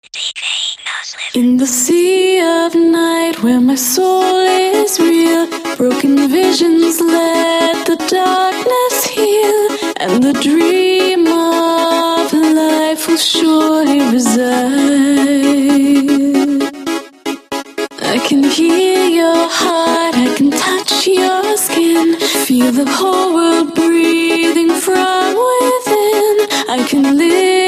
In the sea of night where my soul is real, broken visions let the darkness heal, and the dream of life will surely reside. I can hear your heart, I can touch your skin, feel the whole world breathing from within. I can live